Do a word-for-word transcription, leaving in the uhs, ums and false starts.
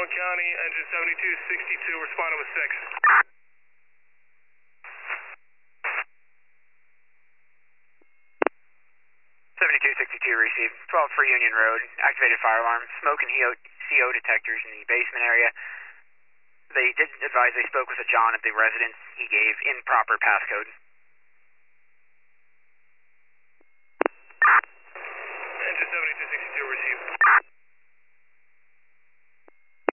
County, engine seventy-two sixty-two, responding with six. seventy-two sixty-two received. twelve for Union Road, activated fire alarm, smoke and C O detectors in the basement area. They did advise they spoke with a John at the residence. He gave improper passcode.